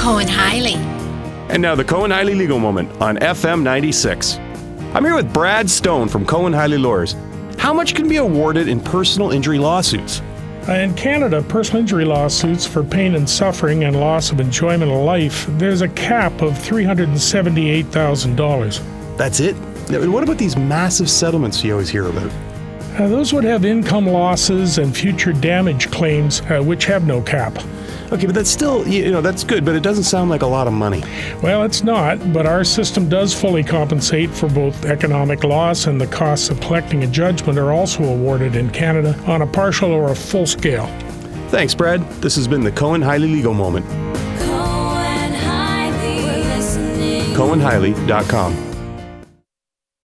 Cohen-Hiley. And now the Cohen-Hiley Legal Moment on FM 96. I'm here with Brad Stone from Cohen-Hiley Lawyers. How much can be awarded in personal injury lawsuits? In Canada, personal injury lawsuits for pain and suffering and loss of enjoyment of life, there's a cap of $378,000. That's it? And what about these massive settlements you always hear about? Those would have income losses and future damage claims, which have no cap. Okay, but that's still, that's good, but it doesn't sound like a lot of money. Well, it's not, but our system does fully compensate for both economic loss, and the costs of collecting a judgment are also awarded in Canada on a partial or a full scale. Thanks, Brad. This has been the Cohen-Hiley Legal Moment. Cohen-Hiley. Cohen-Hiley.com.